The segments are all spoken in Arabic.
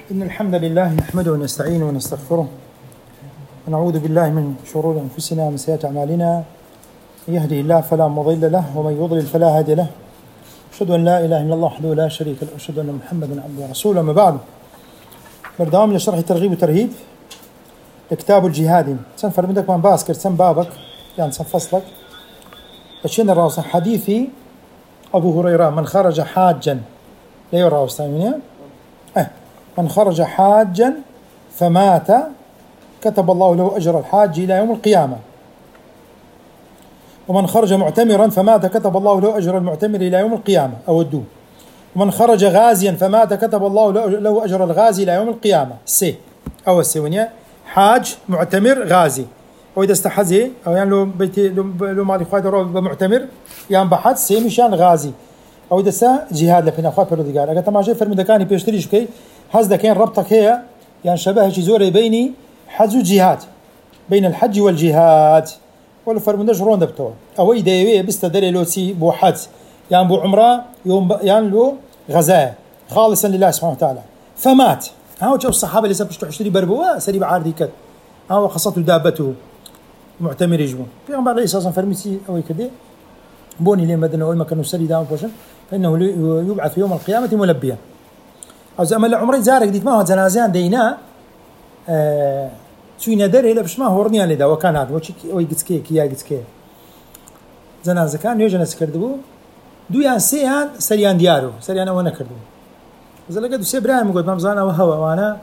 إن الحمد لله نحمده ونستعينه ونستغفره ونعوذ بالله من شرور أنفسنا ومن سيئات أعمالنا. من يهده الله فلا مضل له ومن يضلل فلا هادي له. أشهد أن لا إله إلا الله وحده لا شريك له وأشهد أن محمدا عبده ورسوله. أما بعد، بردوام لشرح ترغيب وترهيب لكتاب الجهاد. سن فرمدك من باسكر سن بابك يعني سن فصلك أشين الراوس حديثي أبو هريرة من خرج حاجا لا يرى وستامنيا من خرج حاجا فمات كتب الله له أجر الحاج إلى يوم القيامة، ومن خرج معتمرا فمات كتب الله له أجر المعتمر إلى يوم القيامة أو الدو، ومن خرج غازيا فمات كتب الله له أجر الغازي إلى يوم القيامة. أو السونيا حاج معتمر غازي، وإذا استحزي أو يعني لو بيتي لو مالي خاطر بمعتمر يعني بحث مشان غازي، أو إذا سا جهاد لفينا خاطر بردقار. أجا تماشي فرمدكاني بيشتريش كي هذا كان ربطك هي يعني شبه جزوري بيني حج وجهاد، بين الحج والجهاد. ولا فرمندش رون دبتو أو إذا يبي بيستدري لو سي بو حج يعني بو عمره يوم يعني له غزاء خالصا لله سبحانه وتعالى فمات. هاو جو الصحابة اللي سبشتوا حشتري بربوا سريب عاردي كد هاو خاصته دابته معتمر يجبون في عمر عليه أساسا فرمسي أو كده بوني لين بدنا أول ما كانوا سري دام بوشن فإنه يبعث يوم القيامة ملبيا. أو زمان عمري زارك ديت ما هو جنازان دينا شو ندري إلا بش ما هو ورني على ده وكان هذا ويجتكي كيا جتكي جنازة كان يوجد ناس كردبو دو يعني سيان سريان ديارو سريان وانا كردبو إذا لقيت سيبران مقول ممزانا وهوا وانا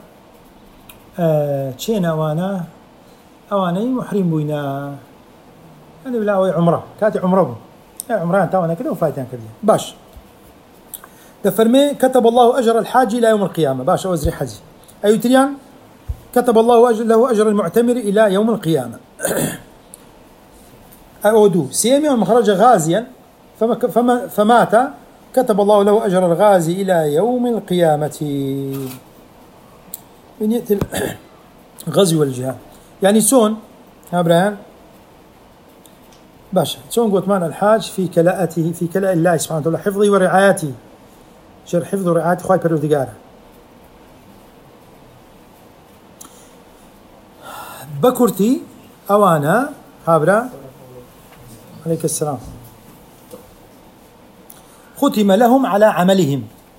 تشينا وانا أواني محرم بوينا أنا بلا وي عمره كاتي عمره عمران تاوانا كده وفاتين كده باش دفرمي كتب الله أجر الحاج إلى يوم القيامة. باش أوزري حجي أيوتريان كتب الله له أجر المعتمر إلى يوم القيامة. أودو سيمي ومن خرج غازيا فمات كتب الله له أجر الغازي إلى يوم القيامة. من يأتي الغزو والجهاد يعني سون أبراهيم باشا سون قلت معنا الحاج في كلاءته في كلاء الله سبحانه وتعالى حفظه ورعايته شر حفظه ورعايته خواهي بردقاره بكرتي أوانا هابرا عليك السلام ختم لهم على عملهم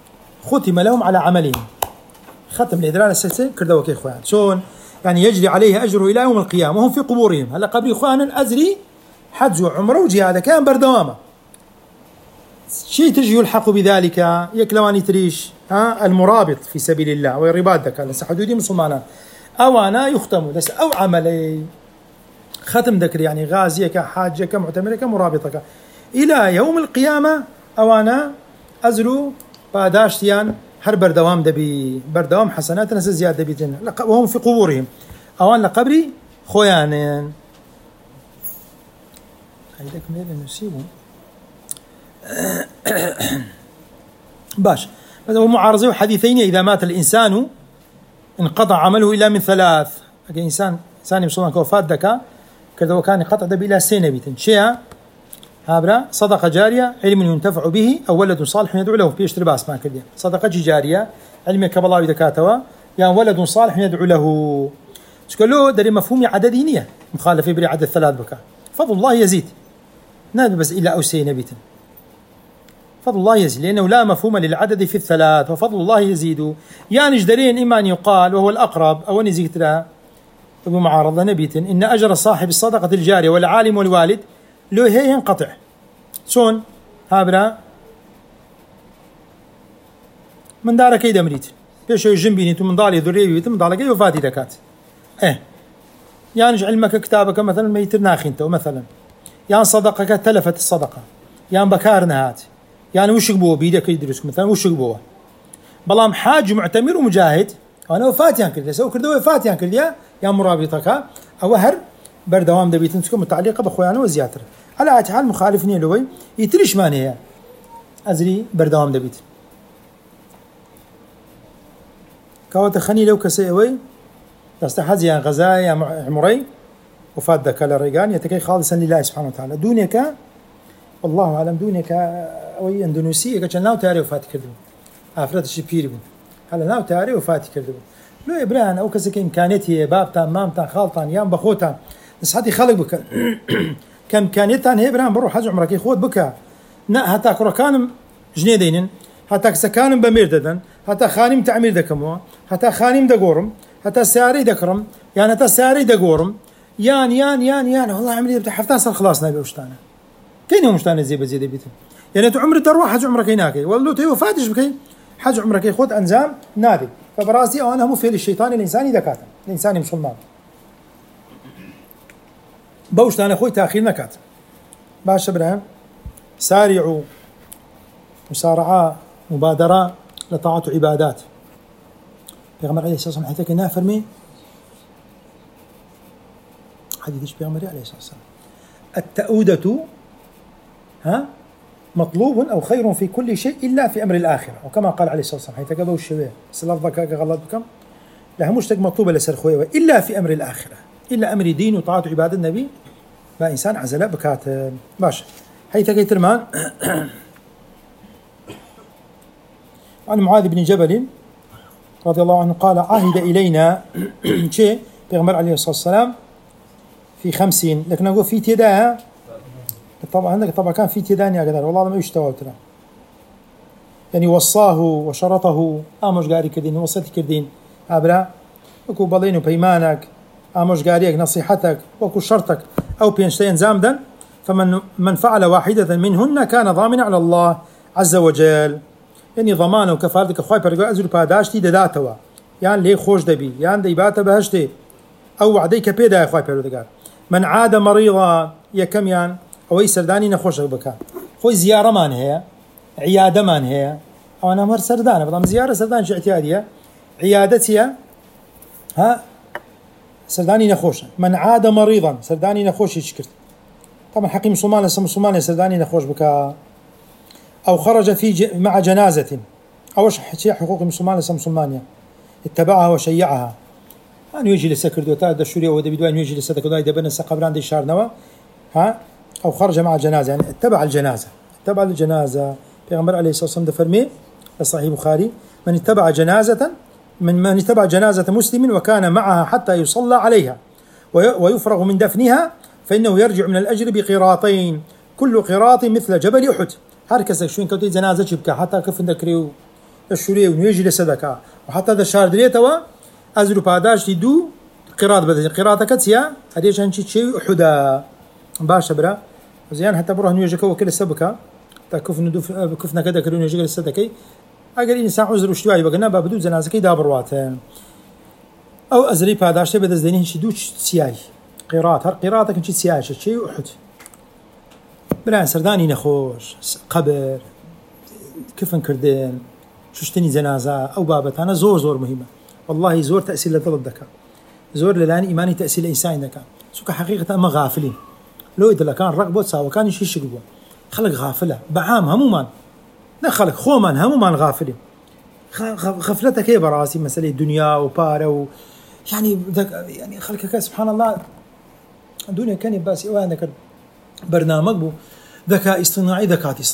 ختم الإدران السلسل كردوا كي إخوان شون يعني يجري عليه أجره إلى يوم القيامة وهم في قبورهم. هلا قبل إخوانا أزري حج وعمره وجهاد كان بردوامة شيء تجي يلحق بذلك يكلواني تريش المرابط في سبيل الله والرباط ذاك لسه حدودي مسلمانا أوانا يختموا بس أو عملي ختم ذكر يعني غازيك حاجك معتمرك مرابطك إلى يوم القيامة. أوانا أزروا باداشتيان هر بردوام دبي بردوام حسنات ناس زيادة بيتنا وهم في قبورهم أوان لقبري خويانين هيدك ميل نسيبهم باش هذا معارضة حديثين إذا مات الإنسان انقطع عمله إلا من ثلاث. إنسان يمصون كوفات دكا كذا وكان قطع دب إلى سنة بيتن شيء هابرا صدقة جارية علم ينتفع به أو ولد صالح يدعو له في اشترباس ما كذا صدقة جارية علم كبلاء ذكاتوا يعني ولد صالح يدعو له تقولوا دري مفهوم عددينية مخالفة بري عدد ثلاث بكا فضل الله يزيد نادي بس إلى أو سنة بيتن فضل الله يزيد لأنه لا مفهوم للعدد في الثلاث وفضل الله يزيد يعني جدرين إما أن يقال وهو الأقرب أو أن يزيد ترى بمعارضة نبيت إن أجر صاحب الصدقة الجارية والعالم والوالد له هي ينقطع شون هابرا من دارك كيدا مريت بيش جنبي نتو من ضالي ذريبي من دارك كي وفاتي دكات يعني علمك كتابك مثلا ما يترناخ انت مثلا يعني صدقك تلفت الصدقة يعني بكارنا هات يعني وش قبوه بيدك يدرسك مثلا وش قبوه بلام حاج معتمر ومجاهد أنا وفاتيان كل سو كردوا وفاتيان كل يا مرابطك أو هر بردوام دبيتن تكون متعلقة بخوانه وزياتر على أي حال مخالفني لوي يتريش ماني هي أزري بردوام دبيت كوات خني لو كسيوي تستحزي عن غزايا عمري وفات ذاك الرجال يتكي خالصا لله سبحانه وتعالى دونك والله أعلم دونك أو أندونيسية كأنه تعرف فات كردو أفراد الشبيري هلا ناو تاري وفاتي كردو لو إبراهيم أو كسك إمكانيتي بابتان مامتان خالتان يام بخوتان نصحتي خلق بك كإمكانيتان هي إبراهيم بروح حج عمرك يخوت بك نا هتا كركانم جنيدين هتا سكانم بميرددن هتا خانم تعمير دكمو هتا خانم دقورم هتا ساري دكرم يعني هتا ساري دقورم يان والله عملي بتاع حفتان صار خلاص نبي وشتانه كاين يوم وشتانه زي بزيد بيتم يعني انت عمرك تروح حج عمرك هناك والله تو فاتش بكي حج عمرك ياخذ انزام نادي فبراسي انا مو فعل الشيطان الانساني دكاته الانساني مسلمان بوشتانه اخوي تاخير نكات باش ابراهيم سارعوا مسارعه مبادره لطاعه عبادات پیغمبر عليه الصلاه والسلام حتى كنا فرمي حديث پیغمبر عليه الصلاه والسلام التؤودة مطلوب أو خير في كل شيء إلا في أمر الآخرة وكما قال عليه الصلاة والسلام حيث قبوا الشبيه سلفظك غلط بكم لها مشتق مطلوبة لسر خوية إلا في أمر الآخرة إلا أمر دين وطاعة عباد النبي با إنسان عزلاء بكات باشا حيث كيترمان عن معاذ بن جبل رضي الله عنه قال عهد إلينا شيء پیغمبر عليه الصلاة والسلام في 50 لكن أقول في تداها طبعا عندك طبعا كان في تداني قدر والله ما يشتوى ترى يعني وصاه وشرطه امش قاري كدين وصيتي كدين ابرا وكو بلين وبيمانك امش قاريك نصيحتك وكو شرطك او بينشتين زامدا فمن فعل واحدة منهن كان ضامنا على الله عز وجل يعني ضمانه وكفالتك اخوي برجع ازل باداشتي دداتوا يعني ليه خوش دبي يعني ديباته بهشتي او وعديك بيدا يا اخوي برجع من عاد مريضا يا كم يعني أو سرداني نخوش بكا خوي زيارة مان هي عيادة مان هي أو أنا مر سردانة بضم زيارة سردان شو اعتيادية عيادتي سرداني نخوش من عاد مريضا سرداني نخوش يشكر طبعا حقي مسلمان سرداني نخوش بكا أو خرج مع جنازة أو شيء حقوق مسلمان اتبعها وشيعها أن يجي لسكر دوتا دشوري ودي بدوان يجي لسكر دوتا يدبنا سقبران دي شهر نوا أو خرج مع جنازة يعني اتبع الجنازة پیغمبر عليه الصلاة والسلام فرمي صحيح بخاري من اتبع جنازة مسلم وكان معها حتى يصلى عليها ويفرغ من دفنها فإنه يرجع من الأجر بقيراطين كل قيراط مثل جبل أحد هركسك شوين كوتي جنازة جبكا حتى كفن ذكريو الشوري ونيجي لصدقة وحتى ذا شهر دريتوا أزلوا باداش دو قيراط بدل قيراطك تيا هديش هنشي شيء أحدا باش برا زين حتى بروح نيجي كل السبكة كفنا كذا كلون يجي السدكي أقل إنسان عذر وشتوي بقنا بابدو جنازكي دابروات أو أزري باداشة بدز دينين شدوش سياي قيراط هر قيراطك نشيد سياي شيء أحد بلا سرداني نخوش قبر كفن كردين شتني جنازة أو بابت أنا زور مهمة والله زور تأثير لطلب ذكاء زور للان إيماني تأثير الإنسان ذكاء سوك حقيقة أما غافلين لو إذا كان رقبه تساوى كان يشيش قبوه خلق غافلة بعام همومان لا خلق خومان همومان غافلين غفلتك هي براسي مسألة دنيا وبارة يعني خلقك سبحان الله الدنيا كان بس عندك برنامج بو ذكاء اصطناعي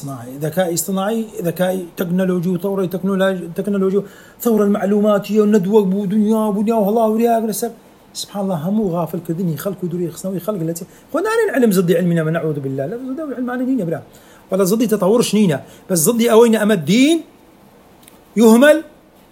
ذكاء تكنولوجي وطور تكنولوجي ثورة المعلوماتية والندوة ودنيا والله ورياق سبحان الله همو غافل كذني خلق ودري خصنوي خلق التي قلنا العلم ضدي علمنا من نعوذ بالله لا ضدي علم على ديننا بلا ولا ضدي تطور شنينا بس ضدي اوين اما الدين يهمل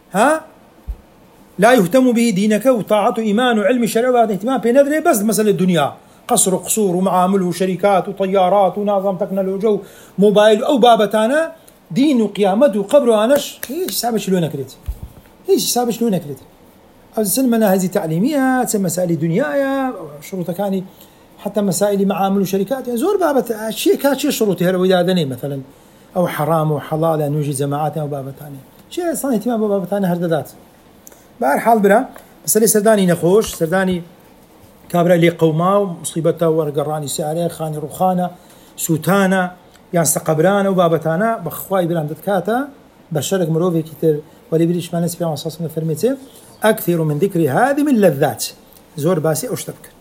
لا يهتم به دينك وطاعته ايمان وعلم الشرع وهذا اهتمام بندري بس مسألة الدنيا قصر وقصور ومعامل وشركات وطيارات ونظام تكنولوجيا وموبايل او بابتانا دين وقيامته وقبر وانش ايش حسابش لونك كريت تسمى مناهج تعليمية تسمى مسائل دنيايا شروطها كاني حتى مسائل معامل وشركات يعني زور بابت شيء شروطها لو يداني مثلا أو حرام وحلال أن يوجد جماعات أو بابتاني شيء صار اهتمام بابتاني هرددات بأر حال برا مسألة سرداني نخوش سرداني كابرا اللي قوما ومصيبته ورقراني سعريه خاني رخانة سوتانا يعني استقبرانا وبابتانا بخواي برام دتكاتا بشرك مروفي كتير ولي بريش ما نسبي عن صاصنا فرميته أكثر من ذكر هذه من اللذات زور باسي أشتبك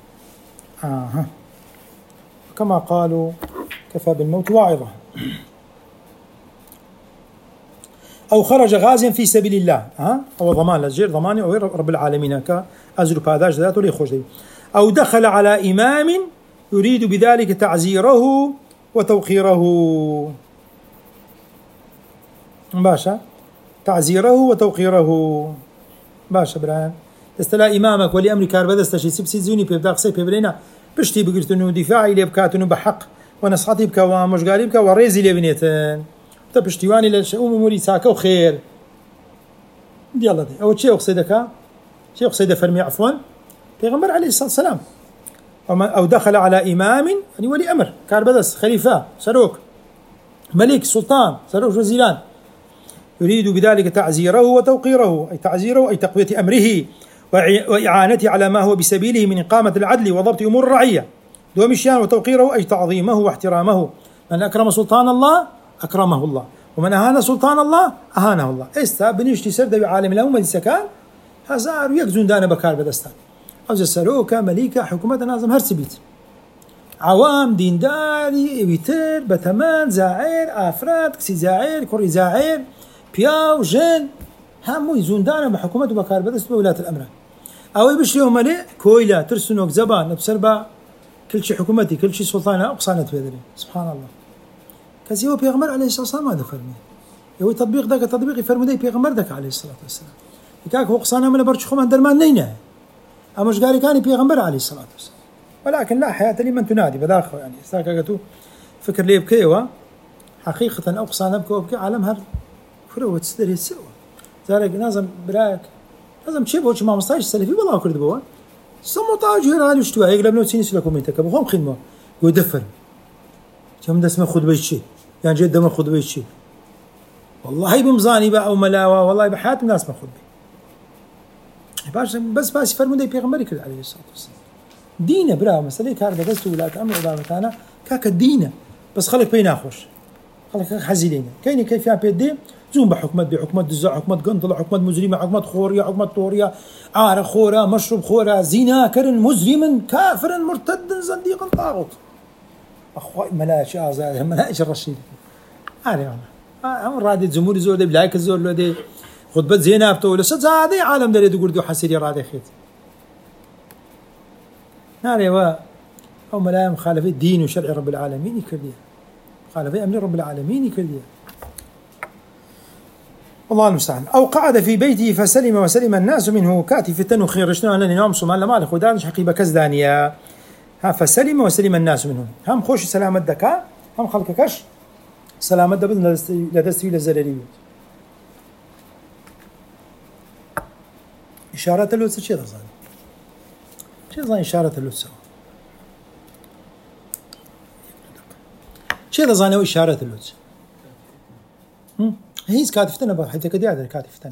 كما قالوا كفى بالموت واعظة أو خرج غازيا في سبيل الله أو ضمان للجير ضماني أو رب العالمين كأزر باداج ذاته ليخوش دي. أو دخل على إمام يريد بذلك تعزيره وتوقيره باشا، تعزيره وتوقيره باشا بران استلا إمامك ولي أمر كار بدستشي سبسي زوني بيبدأ قصي بيبرينا بشتي بقرتنو دفاعي ليبكاتنو بحق ونصحتي بك ومشغالي بك وريزي لبنيتن تبشتيواني للشؤون موري ساكا وخير يلا دي أو شيء أقصدك شيء أقصد فرمي عفوا پیغمبر عليه الصلاة والسلام أو دخل على إمام يعني ولي أمر كاربدس خليفة سروك ملك سلطان سروك وزيران يريد بذلك تعزيره وتوقيره، أي تعزيره أي تقوية أمره وإعانته على ما هو بسبيله من إقامة العدل وضبط أمور الرعية دومشيان، وتوقيره أي تعظيمه واحترامه. من أكرم سلطان الله أكرمه الله، ومن أهان سلطان الله أهانه الله. إستا بنيشتي سرد بعالم الأمة السكان هزار يكزون دانا بكار بدستان أو سروكا مليكا حكومة نازم هرسبيت عوام دينداري بيتر بتمان زاعير أفراد كسي زاعير كوري زاعير بياو جن همو يزون دانا بحكومة بكار بدست بولاة الأمر أو يبشريهم ملي كويلا ترسنوك زبان بسربا كل شيء حكومتي كل شيء سلطانة أقصانت بيدري سبحان الله. كزي هو بيغمر عليه الصلاة والسلام هذا فرمي يوي تطبيق ذاك تطبيق يفرمي بيغمر ذاك عليه الصلاة والسلام يكاك هو قصانا من برش خمان درمان نينا أمش قاري كان بيغمر عليه الصلاة والسلام، ولكن لا حياة لمن تنادي بداخل يعني استاكاكتو فكر لي بكيوا حقيقة أقصانا بكي عالم هر فروة تستري سوا زارك نازم براك لازم تشبه وش ما مصايش سلفي والله كرد بوا سموطاج هيران وشتوا يقلب نو تسيني سلكم يتكب وهم خدمة يدفر كم دسمه خد بيشي يعني جد ما خد بيشي والله بمزاني بقى وملاوة والله بحياة الناس ما خد بي بس فرمودي بيغمبري كرد عليه الصلاة والسلام دينه برا مسألة كاربة بس ولاة أمر وضابطانا كاك الدينه بس خلك بينا خوش خلك حزيلين كيني كيف يعني بيدي زوم بحكمة بحكمة دزاع حكمة قنطلة حكمة مجرمة حكمة خورية حكمة طورية عار خورة مشروب خورة زنا كرن مجرم كافر مرتد زنديق طاغوت أخوي ملاش آزاد ملاش الرشيد عارف أنا أمر رادي زموري زود بلاك الزور لودي خطبة زينة بتقول سجادة عالم دري تقول دو حسيري رادي خيت ناري أو ملاهم مخالفة دين وشرع رب العالمين يكرديها مخالفة أمر رب العالمين يكرديها الله المستعان. أو قعد في بيته فسلم وسلم الناس منه كاتفة وخير شنو أنا نام سمان لمالك ودانش حقيبة كزدانية فسلم وسلم الناس منه هم خوش سلامة دكا هم خلقكش سلامة دبن لدستوي للزلالية إشارة اللوتس شيء ظن إشارة اللوتس شيء ظن هو إشارة اللوتس هي كاتفتنا بقى حتى كده هذا كاتفتنا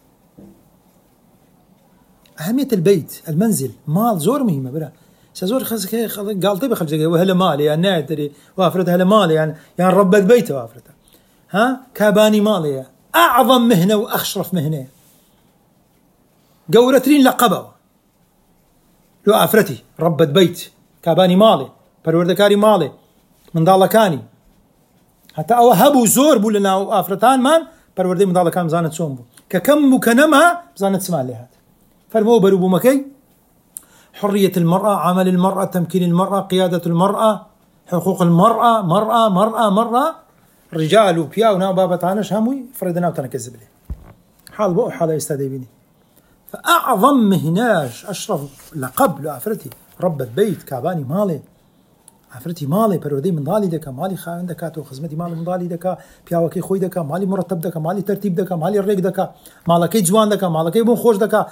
أهمية البيت المنزل مال زور مهمة برا سزور قال طيب خلص وهلا مالي يعني نادري وافرت هلا مالي يعني ربت بيته وافرته كاباني مالي يعني أعظم مهنة وأشرف مهنة قورترين لقبه لو أفرتي ربت بيت كاباني مالي پروردگاری مالي من دالكاني حتى أو هبو زور بولنا أفرتان مان پروردگار من دالكان مزانت سومبو ككم مكنمها مزانت سمال لهات فرمو بروبو مكي حرية المرأة عمل المرأة تمكين المرأة قيادة المرأة حقوق المرأة مرأة رجال وبيا وناو بابتانش هموي فردنا وتنكذب له حال بو حال يستديبيني فأعظم مهناش أشرف لقب لأفرتي رب البيت كاباني مالي أفرتي مالي پروردگار من ضالي دكا مالي خاين دكا تو خدمتي مالي من ضالي دكا بياوكي خوي دكا مالي مرتب دكا مالي ترتيب دكا مالي الريق دكا مالكي جوان دكا مالكي بون خوش دكا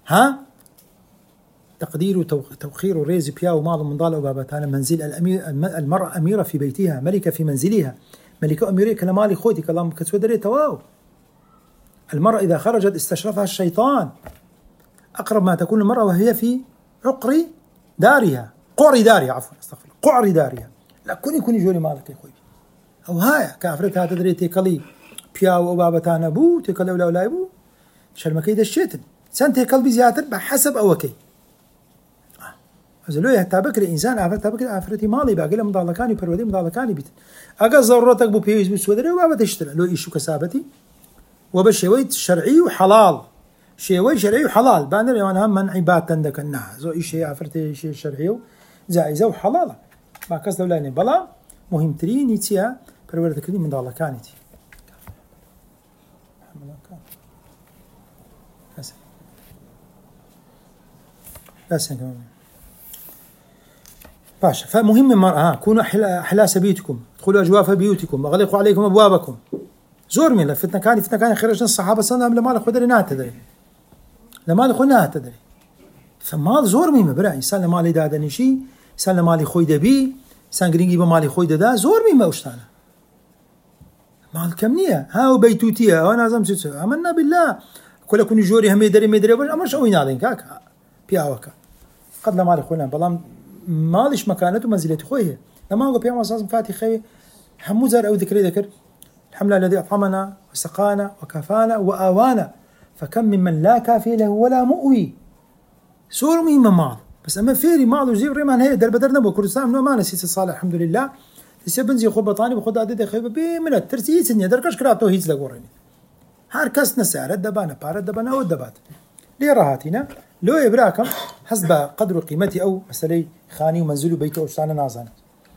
تقدير وتوخير ريز بياو مال من ضال وبابتانا منزل المرأة أميرة في بيتها ملكة في منزلها ملكة أميرة كلامالي خوتي كلام كتودري تواو المرأة إذا خرجت استشرفها الشيطان أقرب ما تكون المرأة وهي في عقر دارها قعر دارها عفوا استغفر قعر دارها لا كوني جولي مالك يا خوي أو هاي كافرتها تدري تكلي بياو وبابتانا بو تكلي ولا ولا بو شرمكي دشيتن سنتي قلبي زيادة بحسب أوكي أزلوه حتى بكر إنسان عفرت بكر عفرتي مالي باقي له مضالكاني پروردگار مضالكاني بيت أجا ضرورتك بو بيز بسودري وبابا تشتري لو إيشو كسابتي وبشيوي شرعي وحلال شيوي شرعي وحلال بان اليوان هم منعي باتن دكنا زو شيء عفرتي شيء شرعي وجائزة وحلال ما كسر لاني بلا مهم ترين يتيا برورد كريم من الله كانتي بس كمان باشا. فمهم المرأة كونوا أحلاس بيوتكم ادخلوا أجواف بيوتكم أغلقوا عليكم أبوابكم زور من فتنة كان خرجنا الصحابة صلى لما لك خدري ناتدري لما لك ناتدري ثم زور مهم برا إنسان لما لي دادني شيء إنسان لما لي خوي دبي إنسان قرينجي بمالي خوي دا زور مهم أوشتانا مال كمنية ها وبيتوتية وأنا زم سيتسو أمنا بالله كل كوني جوري هم يدري أمرش أوين عليك كاك بياوكا قد لما لي خوينا بلام مالش مكانته ومنزلته خويه لما هو بيعمل أساس فاتي خي حموزر أو ذكر الحمد لله الذي أطعمنا وسقانا وكفانا وآوانا فكم ممن لا كافي له ولا مؤوي سور مين مال بس أما فيري مال وزيب ريمان هي در بدر نبو كردستان ما نسيت الصالح الحمد لله تسبنزي خو بطاني بخد عدد خيبة بمن الترسيت سنيا دركش كراتو هيز لقورني هاركسنا سعر الدبانة بار الدبانة أو الدبات ليه راهاتنا لو إبراكم حسب قدر قيمتي أو مسألة خاني ومنزلي وبيته وشتانا نازانا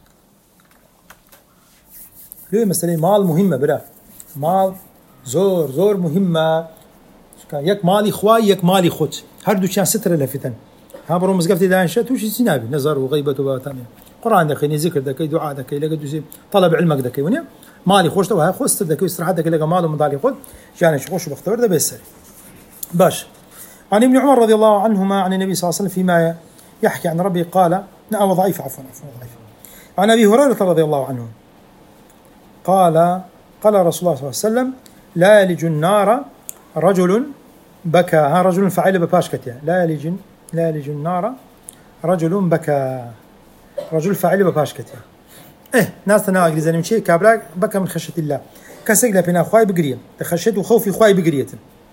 ليه مسألة مال مهمة برا مال زور مهمة يك مالي خواي يك مالي خود هردو كان ستر لفتن ها برو مزقفتي دانشة توشي سينابي نظر وغيبة وباتامي قرآن دكي ذكر دكي دعاء دكي لقد طلب علمك دكي ونيا مالي خوش تو هاي خوش دكي استراحة دكي لقى ماله مضالي خود يعني شخوش بختبر ده بيسري باش. عن ابن عمر رضي الله عنهما عن النبي صلى الله عليه وسلم فيما يحكي عن ربي قال أو ضعيف عفوا ضعيف. عن أبي هريرة رضي الله عنه قال رسول الله صلى الله عليه وسلم لا يلج النار رجل بكى ها رجل فعل بباشكتها لا يلج النار رجل بكى رجل فعل بباشكتها ناس تناقل إذا نمشي كابراك بكى من خشية الله كسجل بنا خواي بقريه تخشيت وخوفي خواي بقريه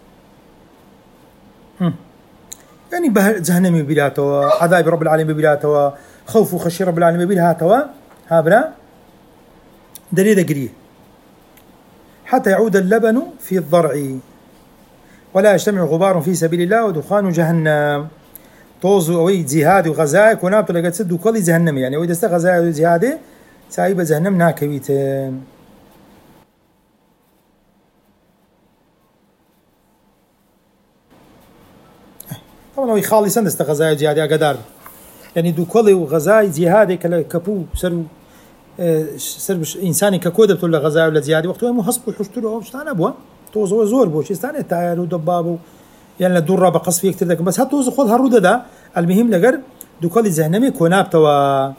يعني جهنم بلاته عذاب رب العالمين بلاته خوف وخشية رب العالمين بلاته هابنا دليل قريه حتى يعود اللبن في الضرع ولا يجتمع غبار في سبيل الله ودخان جهنم طوز أوي جهاد وغزاء كنابت لقد سد كل جهنم يعني وإذا استغزاء وجهاد سايب جهنم ناكويت طبعا هو خالصا استغزاء وجهاد قدر يعني دو كل وغزاء جهاد كبو سر إنساني ككودة بتقول غزاء ولا زيادة وقتها محسب وحشتله أو شتان أبوه توز وزور بوش استانه تعالوا دبابو يعني الدرة بقص فيه كتير بس هتوز خذ هالرودة ده المهم لجر دوكال الزهنمي كوناب توا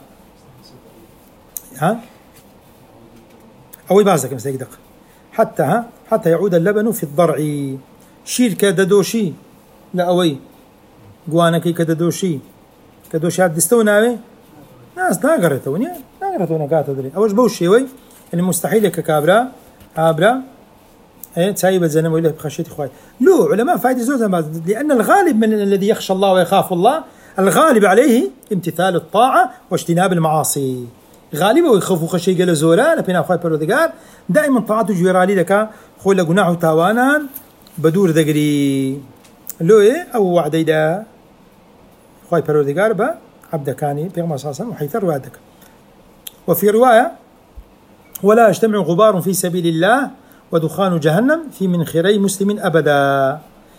ها أول بعضك مثلا دق حتى يعود اللبن في الضرع شير كددوشي لا أوي جوانك كددوشي هاد دستونا ناس ناقرتوني قاعدة تدري أوش بوشي وي اللي مستحيل ككابرا عبرا تايب الزنم وإله بخشية إخوائي لو علماء فائدة زوجة لأن الغالب من الذي يخشى الله ويخاف الله الغالب عليه امتثال الطاعة واجتناب المعاصي غالبا ويخوف خشية قال زورا لبنا أخوائي بردقار دائما طاعته جويرالي لك خول قناعه تاوانا بدور دقري لو أو وعدي دا أخوائي بردقار با عبد كاني بيغمى صاصا وحيثر وعدك. وفي رواية ولا يجتمع غبار في سبيل الله ودخان جهنم في منخري مسلم أبدا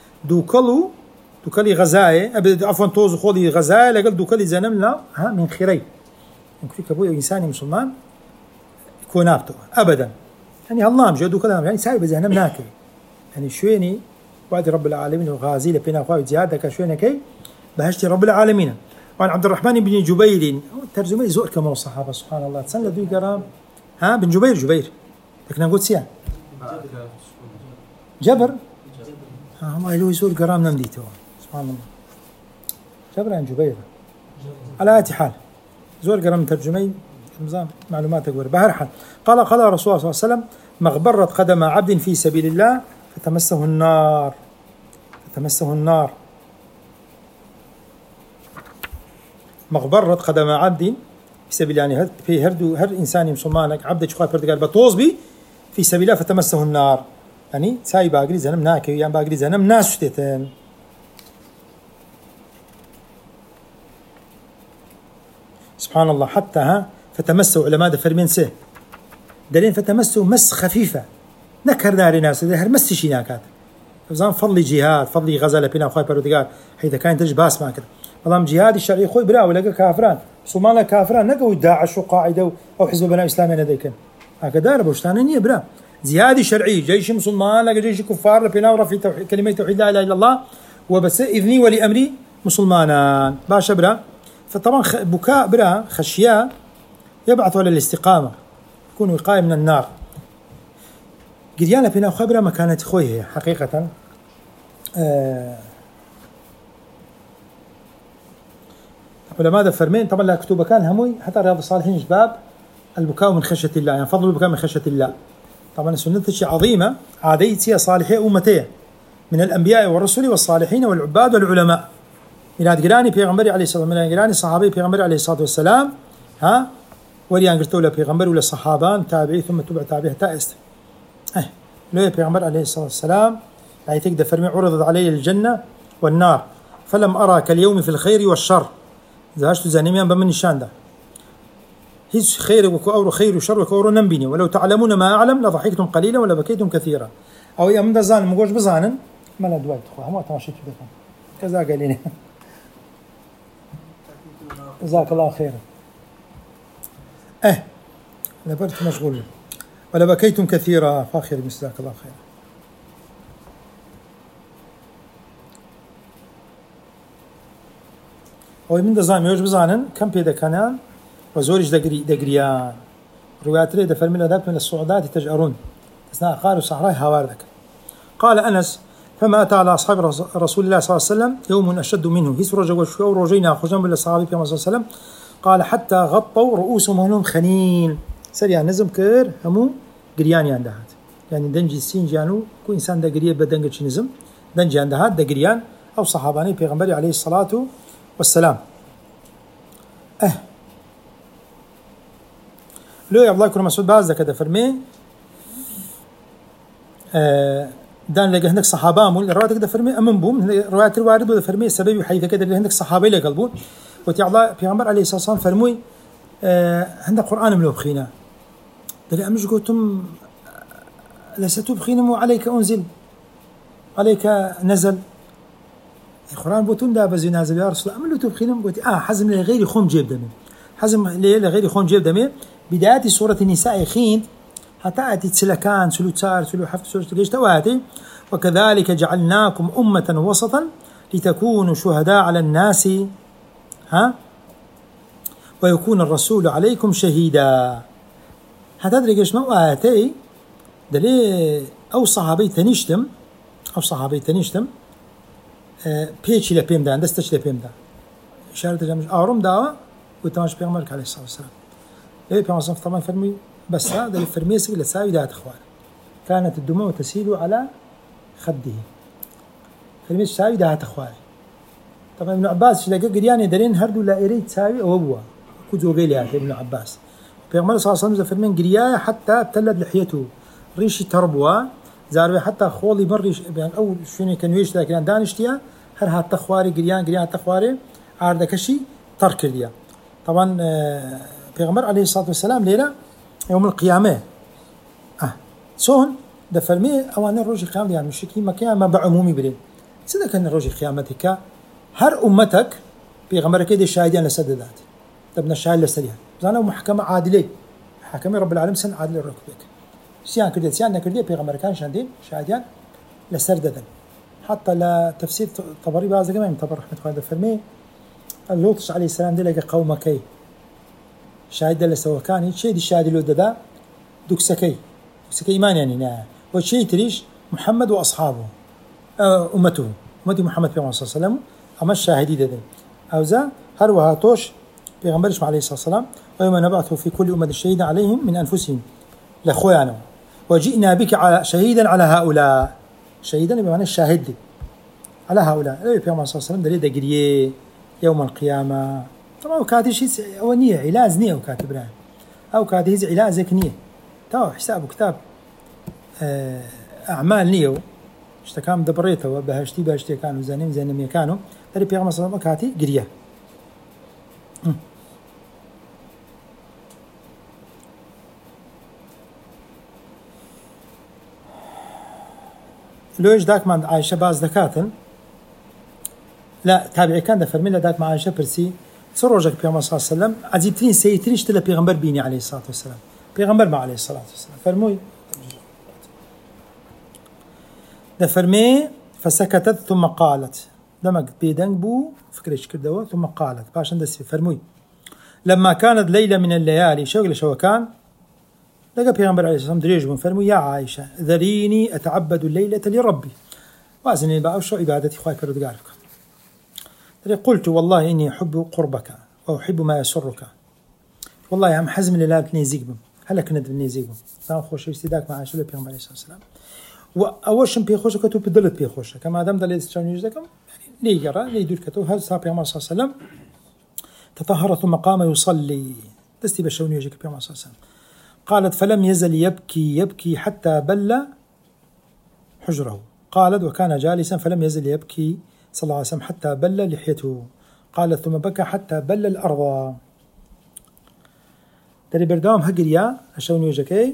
دوكلي غزاية عفوا توز خولي غزاية لقل دوكلي زنم لا ها منخري يمكن كبوي إنساني مسلمان يكون أبته أبدا يعني الله مجد دوكلام يعني سايب جهنم ناكي يعني شويني وعد رب العالمين وغازي لبنا أخوة زيادة كشويني كي بهشتي رب العالمين. وعن عبد الرحمن بن جبير ترجمة زور كما الصحابة سبحان الله تسنى دوي كرام ها بن جبير لكن نقول سيان جبر ما يلوي سور كرام نمديته سبحان الله جبر عن جبير على أي حال زور كرام ترجمي نظام معلومات أكبر بهر حال قال رسول الله صلى الله عليه وسلم مغبرة قدم عبد في سبيل الله فتمسه النار مغبرة قدم عبد في سبيل يعني في هر إنسان مسلمانك عبد شخوي بردقال بتوز بي في سبيل الله فتمسه النار يعني ساي باقري زنم ناكي يعني باقري زنم ناس شتيتن سبحان الله. حتى فتمسوا علماء فرمين سه دلين فتمسوا مس خفيفة نكر داري ناس هر مس شي ناكات فزان فضلي جهاد فضلي غزالة بنا خوي بردقار حيث كان تج باس ما كده والله جهاد الشرعي خوي برا ولا كافران صومالا كافران نقوا داعش وقاعدة أو حزب بناء إسلامي نديكن هكذا ربوشتان نية برا جهادي شرعي جيش مسلمان لا جيش كفار لبنا ورا في كلمة توحيد لا إله إلا الله وبس إذني ولي أمري مسلمانا باشا برا. فطبعا بكاء برا خشية يبعث على الاستقامة يكون وقاية من النار. قريانا بنا خبرة مكانة خويه حقيقة علماء فرمين طبعا لا كتب كان هموي حتى رياض الصالحين شباب البكاء من خشية الله يعني فضل البكاء من خشية الله. طبعا السنة شيء عظيمة عادية صالحية أمتية من الأنبياء والرسل والصالحين والعباد والعلماء ميلاد قراني بيغمبري عليه الصلاة والسلام ميلاد قراني صحابي بيغمبري عليه الصلاة والسلام وليان قلتوا له بيغمبر ولا صحابان تابعي ثم تبع تابعه تائست لو بيغمبر عليه الصلاة والسلام يعني تقدر فرمي عرضت علي الجنة والنار فلم أرى كاليوم في الخير والشر زهشت زانيميان بمن نشان ده هيج خير وكأور خير وشر وكأور ننبيني ولو تعلمون ما أعلم لضحكتم قليلا ولا بكيتم كثيرا أو يا من زان مجوش بزانن ما لا دوات أخوة ما تمشيت بكم كذا قاليني جزاك الله خيرا أنا برت مشغول ولا بكيتم كثيرا فاخر جزاك الله خيرا. أو من دزان يوج بزانن كم بيدا كانان وزورج دقريان روايات ريدا فرميلا ذاك من الصعودات تجأرون أثناء قالوا صحراء هواردك. قال أنس فما أتى على أصحاب رسول الله صلى الله عليه وسلم يوم أشد منه هيس رجع وشو رجينا خزن بالصحابة صلى الله عليه وسلم قال حتى غطوا رؤوسهم وهم خنين سريع نزم كر همو قريان يندهات يعني دنجي السين جانو كو إنسان دا قريب بدنجي نزم دنجي يندهات دا قريان أو صحاباني بيغمبري عليه الصلاة والسلام. لو يا الله يكون مسعود باز كذا فرمي دان لقى عندك صحابة مول الرواية كذا فرمي أمن بوم رواية الوارد ولا فرمي السبب حيث كذا اللي عندك صحابة اللي قلبون وتي الله بيغمبر عليه الصلاة والسلام فرموي عندك قرآن ملو بخينا دلي أمش قلتم لست بخينا مو عليك أنزل عليك نزل القرآن بوتون دا بزي نازل يا رسول الله أملو تبخينا قلت حزم لغيري خوم جيب دمي حزم لغيري خوم جيب دمي بداية سورة النساء خين حتى أتي سلكان سلوتار سلو حفت سورة ليش تواتي وكذلك جعلناكم أمة وسطا لتكونوا شهداء على الناس ويكون الرسول عليكم شهيدا. هتدري ايش ما آتي دلي أو صحابي تنشتم بيتش لبيم دا دستش لبيم دا إشارة جامش آرم دا وتماش بيغمرك عليه الصلاة والسلام ليه بيغمر صنف طبعا فرمي بس هذا الفرميسك لساوي دات إخوان كانت الدموع تسيل على خده فرميس ساوي دات إخوان. طبعا ابن عباس شلاقة قرياني دارين هردو لا إريد ساوي أو أبوه كوزو قيلي ابن عباس بيغمر صلى الله عليه وسلم فرمين قرياية حتى ابتلد لحيته ريشي تربوه زاروي حتى خولي مريش يعني أول شنو كان ويش لكن دانشتيا هر هات تخواري قريان تخواري عارضة كشي ترك ليا. طبعا بيغمر عليه الصلاة والسلام ليلة يوم القيامة سون ده فرمي أوان الرجل القيامة يعني مش كي مكان ما بعمومي برين سيدا كان الرجل قيامتك هر أمتك بيغمر كده شاهدين لسددات تبنى الشاهد لسديها زانا محكمة عادلة حكمي رب العالمين سن عادل الركبك سيان كردية سيان نكردية بيغمر كان شاهدين شاهدين لسرددا حتى لا تفسير طبري بعض كمان طبر رحمة الله ده فرمي اللوطش عليه السلام دي لقى قومكي شاهد ده لسوا كان شيء دي الشاهد اللي ده دوكسكي إيمان يعني نعم وشيء تريش محمد وأصحابه أمته أمتي محمد صلى الله عليه وسلم أما الشاهدي ده أو ذا هروها توش بيغمبرش عليه الصلاة والسلام ويوم نبعث في كل أمة شهيدا عليهم من أنفسهم لأخوانا وجئنا بك على شهيدا على هؤلاء شهيدا بمعنى الشاهد على هؤلاء النبي صلى الله عليه وسلم دليل دقريه يوم القيامة. طبعا وكاتي شيء أو نية علاج نية وكاتب إبراهيم أو كاتي علاج نية تاو حساب كتاب أعمال نيو اشتكام دبريته وبهشتي كانوا زانم كانوا دري بيغمر صلى الله عليه وسلم كاتي قريه لوش داك مع عائشة باز دكاتن لا تابعي كان دفرمي داك مع عائشة برسي سروجك بيغمر صلى الله عليه وسلم عزيبتين سيترين اشتلا بيغمبر بيني عليه الصلاة والسلام بيغمبر ما عليه الصلاة والسلام فرموي دفرمي فسكتت ثم قالت دمك بيدنك بو فكرش كردوا ثم قالت باش ندسي فرموي لما كانت ليلة من الليالي شو كان لقى بيغمبر عليه الصلاة والسلام دريجهم فرموا يا عائشة ذريني أتعبد الليلة لربي وازني بقى شو عبادتي خواهي كردقارك قلت والله إني أحب قربك وأحب ما يسرك والله يا عم حزم اللي لا تنيزيك بهم هلا كنت بنيزيك بهم سام خوش استداك مع عائشة بيغمبر عليه الصلاة والسلام وأول شيء بيخوش كتو بدلت بيخوش كما دام دليل استشانيج ذكم يعني ليجرا ليدور كتو هذا صار بيغمبر صلى الله عليه وسلم تطهر ثم قام يصلي دستي بشوني يجيك بيغمبر صلى الله عليه وسلم قالت فلم يزل يبكي حتى بل حجره قالت وكان جالسا فلم يزل يبكي صلى الله عليه وسلم حتى بل لحيته قالت ثم بكى حتى بل الأرض دري بردام هقريا أشوني وجهكي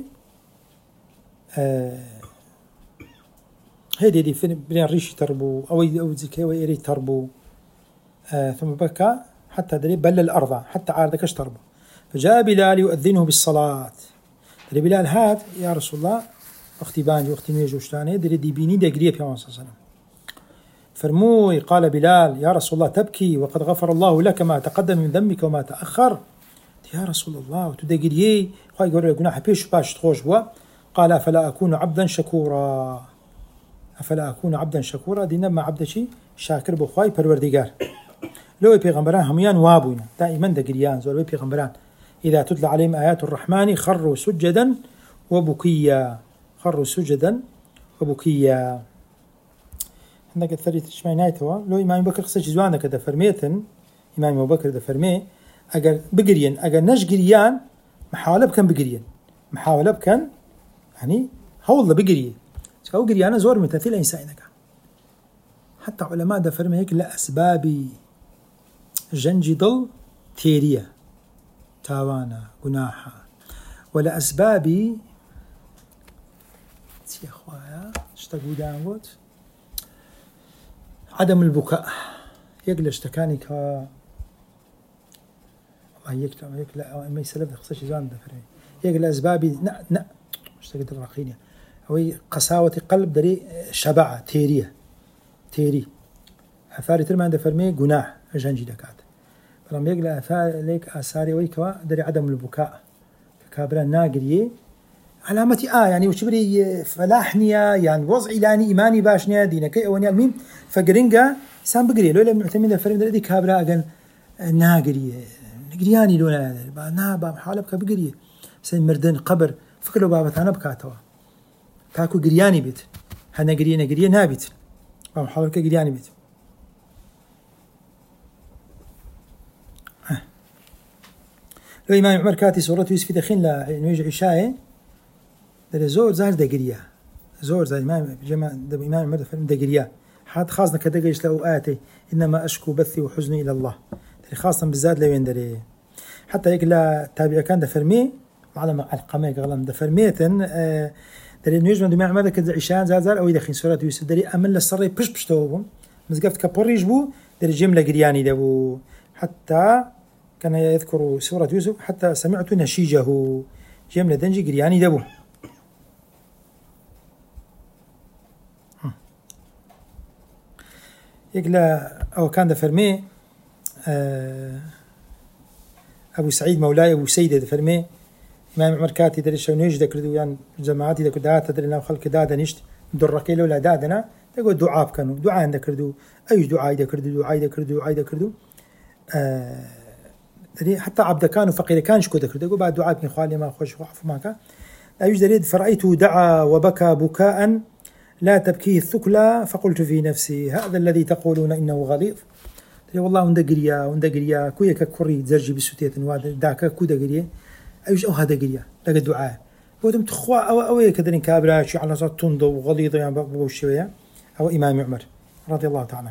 هيدي فين بين ريش تربو أو زكي ويري تربو ثم بكى حتى دري بل الأرض حتى عاردكش تربو فجاء بلال يؤذنه بالصلاة دري بلال هات يا رسول الله أختي بانجي أختي نيجي وشتاني دري دي بيني دي قريب يا محمد صلى الله عليه وسلم فرموي قال بلال يا رسول الله تبكي وقد غفر الله لك ما تقدم من ذنبك وما تأخر يا رسول الله وتدقريه خواهي يقول لك جناح بيش باش تخوش بوا قال أفلا أكون عبدا شكورا دينا ما عبدا شي شاكر بخواهي پروردگار لو بيغمبران هميان وابونا دائما دقريان زول بيغمبران إذا تتلى عليهم آيات الرحمن خروا سجدا وبكيا عندك الثري تشمعي نايتوا لو إمام بكر قصة جزوانا كده فرميتن إمام بكر ده فرمي أجر بقريان أجر نش قريان محاولة بكن بقريان محاولة بكن يعني هول بقريه سكوا قريانا زور متثيل إنسانك حتى علماء ده فرمي هيك لأسباب جنجي ضل تيرية تاوانا جناحا ولا أسبابي يا أخويا اشتقوا داوت عدم البكاء يقلش تكانك الله يكتب لا ما يسلف خصش زان ده فرمي يقل أسبابي نا اشتقت الرقينية هو قساوة قلب دري شبعة تيري أثاري ترمان ده فرمي جناح جنجي دكات فلما يقل ليك آثاري ويكوا دري عدم البكاء كابرا ناقريه علامتي يعني وشبري فلاحنيا يعني وضعي لاني إيماني باشنيا دينك أونيا المهم فقرنجا سام بقريه لولا معتمد فريم دري كابرا أجن ناقريه نقرياني لولا نابا حالبك بقريه سين مردن قبر فكروا بابتانا بكاتوا تاكو قرياني بيت هنا قريه نابت حالبك قرياني بيت لو إمام عمر كاتي صورته يوسف دخين لا نيجي عشاء ده زور زار دقريا زور زي إمام جماعة إمام عمر فيلم دقريا حد خاصنا كدقيش لو آتي إنما أشكو بثي وحزني إلى الله خاصة بالذات لو يندري حتى هيك لا تابع كان ده فرمي معلم القمة غلام ده فرميتن دري نيجي من إمام عمر كده عشاء زار أو يدخين صورة يوسف دري أمل الصري بش توهم مزقفت كبريج بو دري جملة قرياني ده حتى كان يذكر سورة يوسف حتى سمعت نشيجه جملة دنجي قرياني دبو يقلا أو كان دفرمي أبو سعيد مولاي أبو سيدة دفرمي إمام عمر كاتي دري شو نيج ذكردو يعني جماعاتي ذكر دعاء تدري ناو خلق دادا نشت دركي لولا دادنا تقول دعاء كانوا دعاء ذكردو أي دعاء ذكردو حتى عبد كان وفقير كان شكو ذكر يقول بعد دعاء ابن خالي ما خوش وعفو معك لا يوجد فرأيته دعا وبكى بكاء لا تبكيه الثكلى فقلت في نفسي هذا الذي تقولون إنه غليظ والله وندقريا كويا ككوري زرجي بسوتيت وهذا داك كودا قريه أيش أو هذا قريه لقى دعاء بودم تخوا أو كذلين كابراشي على صوت تندو وغليظة يعني بوشوية أو إمام عمر رضي الله تعالى.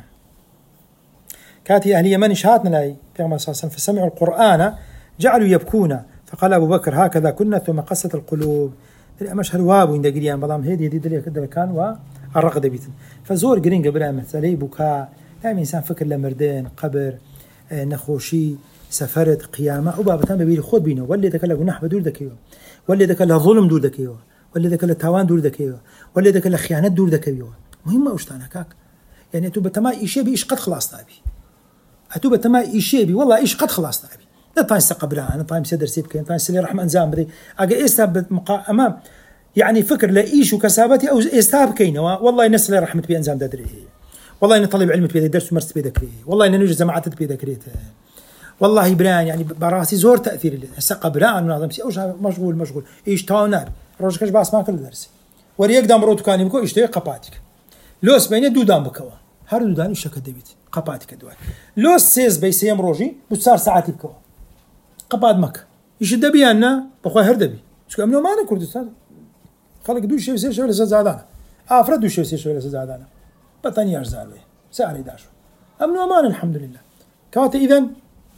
كاتي أهل يمن شهادنا لاي في فسمعوا القرآن جعلوا يبكون فقال أبو بكر هكذا كنا ثم قست القلوب. مشهد وابو عند قريان بلام هدي دليل كذا كان والرقد بيتن فزور قرين قبل مثلي بكاء دائما إنسان فكر لمردين قبر نخوشي سفرت قيامة وبابتان ببيل خود بينه واللي ذاك له جناح بدور ذكيه واللي ذاك له ظلم دور ذكيه واللي ذاك له تاوان دور ذكيه واللي ذاك له خيانات دور ذكيه مهمة وشتانا كاك يعني أتوب تما إيش بي إيش قد خلاص تابي أتوب تما إيش بي والله إيش قد خلاص تابي لا طاين استقبلها أنا طاين سدر سيبك طاين سلي رحمة أنزام بدي أجا إستاب أمام يعني فكر لا إيش وكسابتي أو إستاب كينه والله نسل رحمة بأنزام دادري والله إن طالب علم بيدك درس ومرس بيدك والله إن نوجد جماعات بيدك ريته والله بران يعني براسي زور تأثير اللي سق بران ونظام سي أوش مشغول إيش تاونار روجكش باس ما كل درس وريك دام روتو كان يبكو إيش تي قباتك لوس بيني دو دام بكوا هر دو دان إيش كدبيت قباتك دوال لوس سيز بيسيم روجي بتصار ساعات بكوا قباد مك إيش دبي أنا بخوا هر دبي شو أمنو ما أنا كردستان خلق دو شيء سير شو لسه زادانا أفرد دو شيء سير شو لسه زادانا بطني أرزاله سعري داشو أمن وأمان الحمد لله كواتي إذن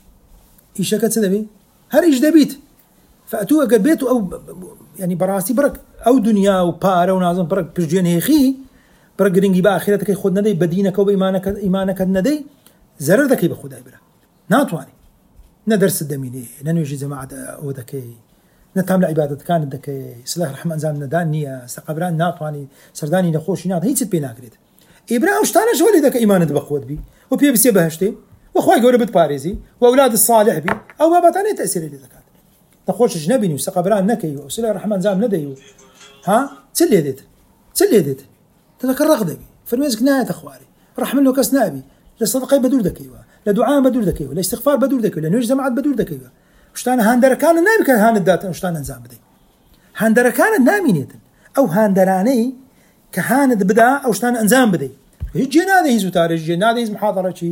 إيش كتسدبي هر إيش دبيت فأتوه قد بيتو أو يعني براسي برك أو دنيا وبارة ونازم برك بجين هيخي برك رنجي بآخرتك يخد ندي بدينك وبإيمانك الندي زرردك يبخد أي برا ناتواني ندرس الدميني ننوجي جماعة أودكي نتعامل عبادة كانت دكي سلاح رحمة أنزام ندانية استقبران ناتواني سرداني نخوشي نات هي تسد بيناك ريت إبراهيم شتانا شو اللي ذاك إيمان دبخود بي وبي بس يبهشتي وأخوي جوري بتباريزي وأولاد الصالح بي أو بابا تاني تأثير اللي ذاك تخوش جنبني وسقبران نكي وسلا الرحمن زام نديو ها تسلي ديت تذكر رغدة بي فرميزك نهاية أخواري رحمن له كاس نابي للصدقة بدور ذكيوا لدعاء بدور ذكيوا لاستغفار بدور ذكيوا لنوج جماعة بدور ذكيوا وشتانا هاندر كان النامي كان هان الدات وشتانا نزام بدي هاندر كان النامي نيتن أو هاندراني كهاند بدا أو شتان أنزام بدي يجي نادي هيزو تاريخ يجي نادي هيز محاضرة شيء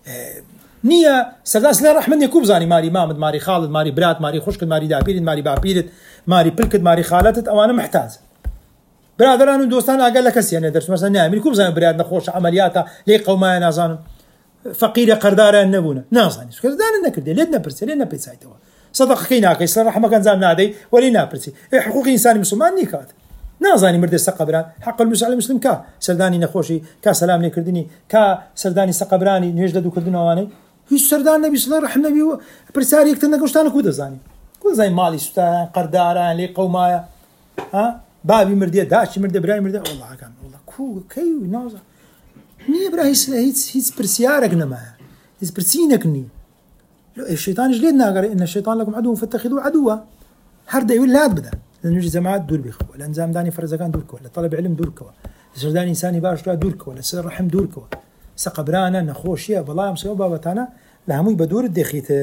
نية سرداس لا رحمن يكوب زاني ماري مامد ماري خالد ماري برات ماري خشكد ماري دابيرد ماري بابيرد ماري بلكد ماري خالتت أو أنا محتاج برادران ودوستان أقل لك سيانة درس مثلا نعم يكوب زاني براد نخوش عملياته لي قوما نازان فقير قردارة النبونا نازاني سكردان النكردي ليدنا برسي ليدنا بيتسايتوا صدق كيناك يسلا رحمة كان زام نادي ولينا برسي حقوق إنسان مسلمان نيكات نازاني مرد السقبران حق المسلم كا سرداني نخوشي كا سلام لكردني كا سرداني سقبراني نجددو كردنا واني هيش سردان نبي صلى الله عليه وسلم برساري يكتنا كوشتانا كودا زاني كل زي مالي ستان قرداران لي قومايا ها بابي مردي داشي مردي براي مردي والله كان والله كو كيو نازا ني براي هيس برسيارك نما هيس برسينك ني الشيطان جلدنا قال ان الشيطان لكم عدو فاتخذوه عدوا هردا يقول لا بدا لأنه جماعات دور بيخوا الأنزام داني فرزقان دور كوا لطلب علم دور كوا لسرداني إنساني باش دور كوا لسر رحم دور كوا سقبرانا نخوشيا بلا مسوي بابتانا لهموي بدور الدخيت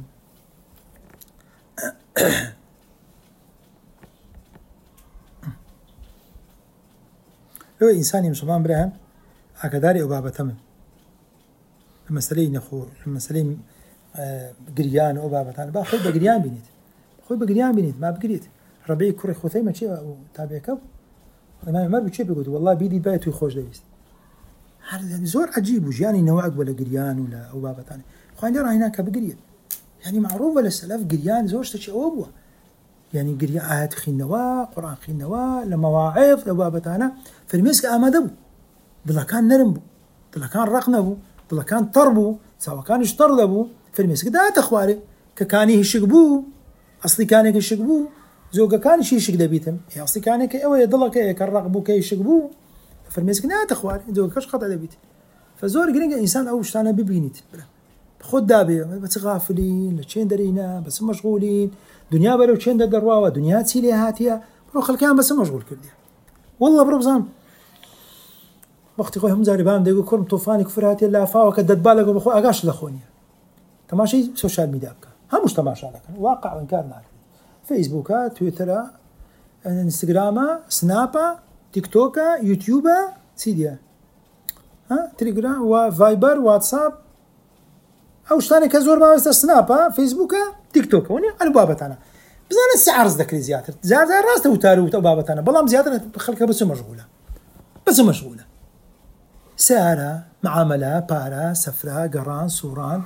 لو إنساني مسلمان برهن هكذا أو بابتمن المسألة نخو المسألة قريان أو بابتانا باخذ بقريان بنيت ما بقريت ربيع كوري خثيمة شيء تابعك الإمام عمر بيشوف يقول والله بيدي بايت ويخوش ليست هذا يعني زور عجيب وجاني نوعك ولا قريان ولا أو بابا ثاني خاين يرى هناك بقريان يعني معروف ولا السلف قريان زور شيء أبوه يعني قريان آيات خينوا قرآن خينوا لمواعظ لبابا ثانا في المسك آمدبو دلا كان نرمبو دلا كان رقنبو دلا كان طربو سواء كان يشترلبو في المسك ده تخواري ككاني هشقبو أصلي كاني هشقبو زوجة كان شيء شقده بيتم يا أصلي كان كي أو يضل كي كرقبو كي يشقبو فرميسك نات أخواري زوجة كش قطع بيت فزور قرينج إنسان أو شتانا ببينيت خد دابي بس غافلين لتشين درينا بس مشغولين دنيا برو تشين دروا ودنيا تسيلي هاتيا برو خلكان بس مشغول كردي والله برو بزام وقت خوي هم زاربان ديقو كرم طوفاني كفراتي لا فا وكدد بالك وبخو أقاش لخوني تماشي سوشيال ميديا بك هم مش تماشى لك واقع وإنكارنا فيسبوكا تويترا انستغراما سنابا تيك توكا يوتيوبا سيديا ها تليجرام وفايبر واتساب او شتاني كزور ما سنابا فيسبوكا تيك توك وني على بابا تاعنا بزانە سعرز دەکرێت زیاتر زار ڕاستە وتار و بابەتانە بەڵام زیاتر خەڵکە بەچ مەشغولە بەچ مەشغولە سیارە معاملە پارە سەفرە گەڕان سووران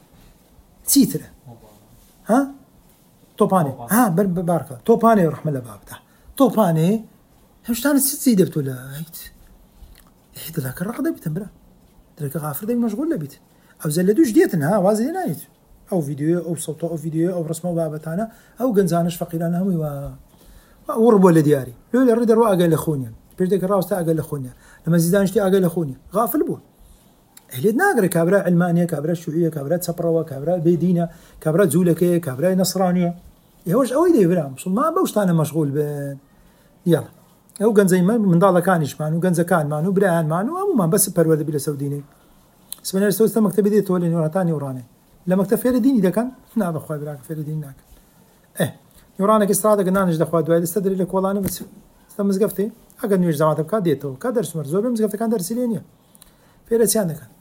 چیترە ها تۆپانێ ها بارکە تۆپانێ ڕحمە لە بابدا تۆپانێ هەمشتانە چی دەبتۆ لە دەکە ڕق دەبیتن برا دەکە غافر دەبی مەشغول لەبیت ئەو زە لە دووش دێتن ها وازی لێ نایێت ئەو ڤیدیۆ ئەو سەوتە ئەو ڤیدیۆ ئەو ڕسمە و بابەتانە ئەو گەنجانش فەقیرانە هەمووی وەڕ بۆ لە دیاری لە ڕێ دەڕوا ئاگای لە خۆنیان پێش دەکە ڕاستە ئاگای لە خۆنیان لە مەزیدان شتی ئاگای لە خۆنیە غافل بووە لێت ناگرێت کابرا علمانیە کابرا شوعیە کابرا چەپڕەوە کابرا بێدینە کابرا جوولەکەیە کابرای نەسڕانیە ئێوەش ئەوەی دەیبرا مسڵمان بەو شتانە مەشغول بن یاڵا ئەو گەنجەی منداڵەکانیشمان و گەنجەکانمان و برایانمان و هەمومان بەس پەروەردەبی لە سەودینەی سبحان سوستە مەکتەبی دێتەوە لە نێوڕەتانی وڕانێ لە مەکتەب فێرە دینی دەکەن نابەخوای براکە فێرە دینی ناکەن نێوڕانێکی استرادەکە نانش دەخوات دوای دەستە دەری لە کۆڵانە بەستە مزگەفتێ ئەگەر نوێژ زەماتە بکات دێتەوە کا دەرسمەر زۆر مزگەفتەکان دەرسی لێ نییە فێرەچیان دەکەن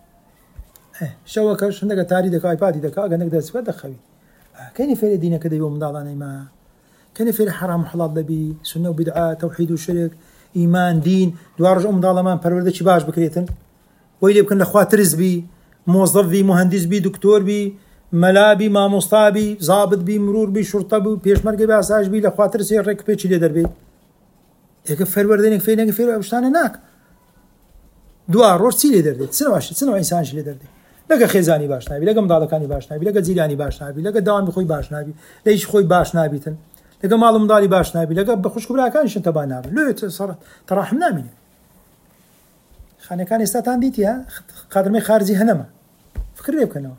شەوەکەش هەندێکە تاری دەکا ئایپادی دەکا ئەگەندێک دەرسکات دەخەوی کەنی فێرە دینەکە دەیەوە منداڵانەی ما كان في حرام حلال لبي سنة وبدعة توحيد وشرك إيمان دين دوارج ظالمان پرورده چی باش بکرێتن ويلي بكن لأخوات رز بي موظف بي مهندس بي دكتور بي ملابي مامۆستا بي ضابط بي مرور بي شرطة بي پێشمەرگە بي ئاساژ بي لأخوات رز ڕێک پێچی لێ دەربێت ئێکە فەروەردەیەک فێنێک فێر ئەوشتانە ناک دوار ڕۆژ چی لێ دەردێت چنەوە ئینسانش لێ دەردێت لەگە خێزانی باش نابی لەگە منداڵەکانی باش نابی لەگە جیرانی باش نابی لەگە داوامی خۆی باش نابی لە هیچ خۆی باش نابیتن لەگە ماڵ منداڵی باش نابی لەگە بە خوشک و براکانیشن تەبا نابی لێت تەڕاحم نامینێ خانەکان ئێستاتان دیتی ها قادرمەی خارجی هەنەما فکر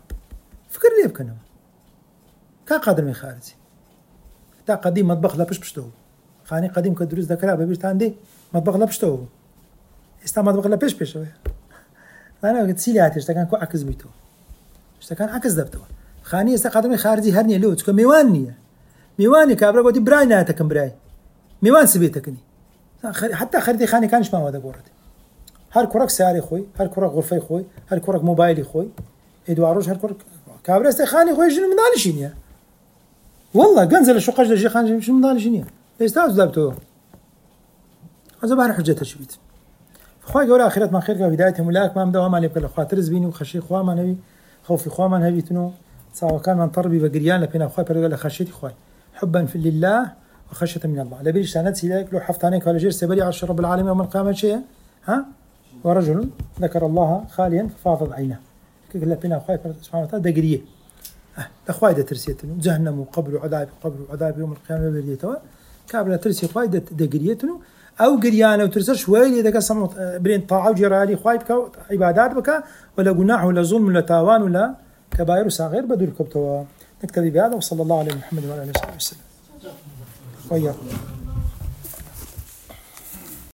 لێ بکەنەوە کا قادرمەی خارجی تا قەدیم مەطبەخ لە پشتەوە خانەی قەدیم کە دروست دەکرا بەبیرتان دێ مەطبەخ لە پشتەوە بوو ئێستا مەطبەخ لە پێشەوەیە زانەوە چی لە هاتێ شتەکان کۆ عەکس بیتەوە شتەکان عەکس دەبتەوە خانی ئێستا قادرمەی خارجی هەر نییە لەوە چکە میوان نییە میوانی کابرا گوتی برای ناتەکەم برای میوان سبێتەکەنی حتا خەریتی خانەکانیشمان وا دەگۆڕێت هەر کوڕک سیارەی خۆی هەر کوڕک غورفەی خۆی هەر کوڕک مۆبایلی خۆی ئێدوارۆژ هەر کوڕک کابرا ئێستا خانی خۆی ژن منداڵیشی نییە والله گەنجە لە شوقەش دەژی خانی ژن منداڵیشی نییە ئێستا دەبتەوە ئەزەبارە حجەتەش بیت خوای گەورە ئاخرەتمان خێر کە هیدایەت هەمولاکمان بدەوە مالێ بکە لە خواترز بین و خەشی خوامان هەوی خەوفی خوامان هەویتن و چاوەکانمان تەڕبی بە گریان لە پێناو خوای پەروەردگار لە خەشیەتی خوای حبا في لله وخشية من الله لبيش سنتي لك لو حفتاني كالجير سبري عرش رب العالمين يوم القيامة شيء ها ورجل ذكر الله خاليا ففاضت عينه كلا بينا خواي سبحانه وتعالى دقريه اخواي ترسيتنو جهنم وقبر وعذاب يوم القيامة برديتوا كابلا ترسي خواي دقريتنو او قريانه وترسل شوي اذا قسم برين طاعه وجرالي خواي بك عبادات بك ولا جناح ولا ظلم ولا تاوان ولا كبائر وصغير بدل كبتوا نكتفي بهذا وصلى الله على محمد وعلى اله وصحبه وسلم وياكم